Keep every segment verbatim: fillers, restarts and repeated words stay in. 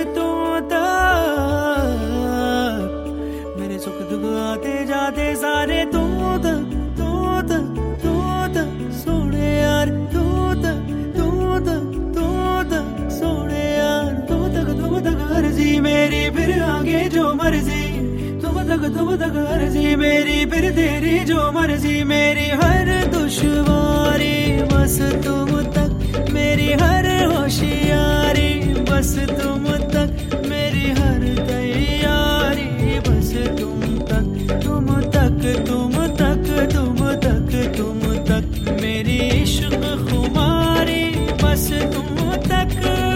तुम तक, मेरे सुख दुख आते जाते सारे तू तक, तू तक, तू तक सोने यार, तू तक, तू तक, तू तक सोने यार, तू तक, तुम तक अर्जी मेरी, फिर आगे जो मर्जी, तुम तक, तुम तक अर्जी मेरी, फिर तेरी जो मर्जी, मेरी हर दुश्वारी बस तुम तक, मेरी हर होशियारी बस तुम तक, मेरी हर तैयारी बस तुम तक, तुम तक, तुम तक, तुम तक, तुम तक, मेरी इश्क खुमारी बस तुम तक।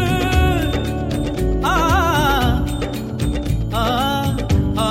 आ आ आ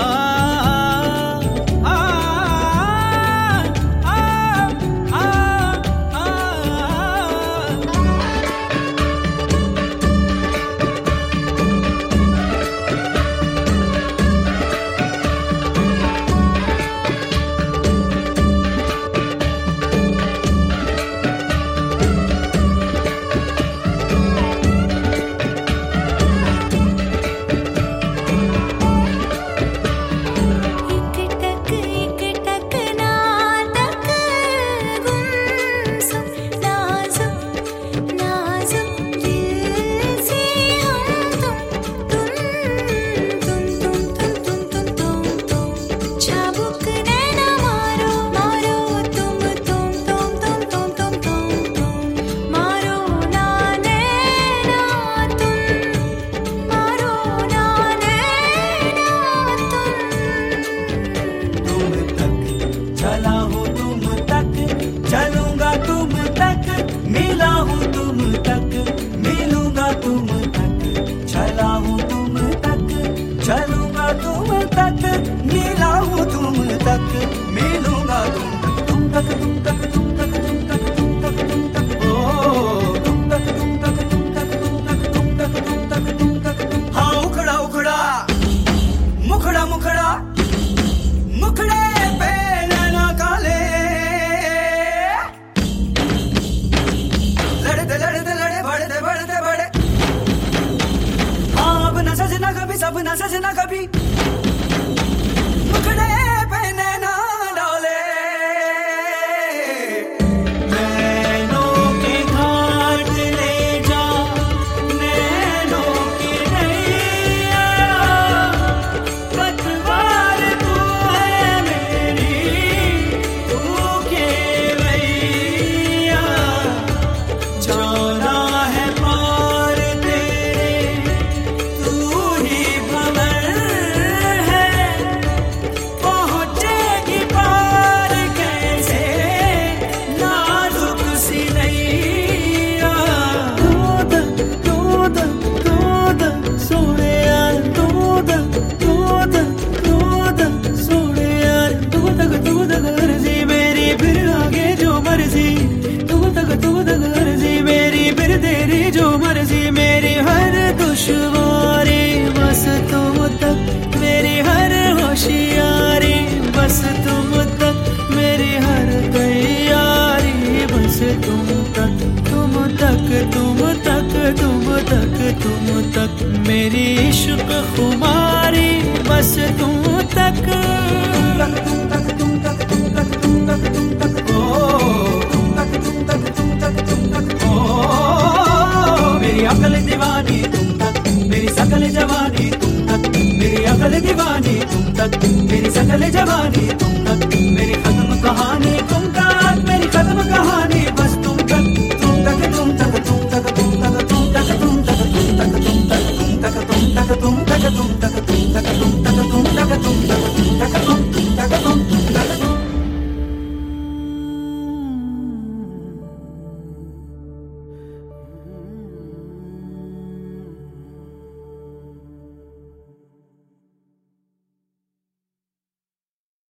चलूंगा तुम तक, मिला हूँ तुम तक, मिलूंगा तुम तक, तुम तक, तुम तक, तुम तक, तुम तक, तुम तक, तुम तक, ओ तुम तक, तुम तक, तुम तक, तुम तक, तुम तक, तुम तक, तुम तक, तुम। हाँ उखड़ा उखड़ा मुखड़ा मुखड़ा मुखड़े पे नैना काले, लड़ते लड़ते लड़े बढ़ते बढ़ते बढ़े, हाँ अब न सजना कभी, सब न सजना कभी, मुखड़े पे नैना डाले, नैनों के घाट ले जा, नैनों की नैया, पतवार तू है मेरी, तू केवैया, जाना है पार तेरे, तू ही भंवर है, पहुंचेगी पार कैसे नाजुक सी नैया, तू तक, तू तक, तू तक सोने यार, तू तक, तू तक, तू तक सोने यार, तू तक, तू तक अर्जी मेरी, फिर आगे जो मर्जी, तू तक, तू तक अर्जी मेरी, फिर तेरी जो मर्जी, मेरी हर दुश्वारी बस तुम तक, मेरी हर होशियारी बस तुम तक, मेरी हर तैयारी बस तुम तक, तुम तक, तुम तक, तुम तक, तुम तक, मेरी इश्क खुमारी बस तुम तक, तुम तक, तुम तक, तुम तक, तुम तक, तुम तक, ओ तुम तक, तुम तक, तुम तक, तुम तक, ओ मेरी अकल दीवानी तुम तक, मेरी सकल जवानी तुम तक, मेरी अकल दीवानी तुम तक, मेरी सकल जवानी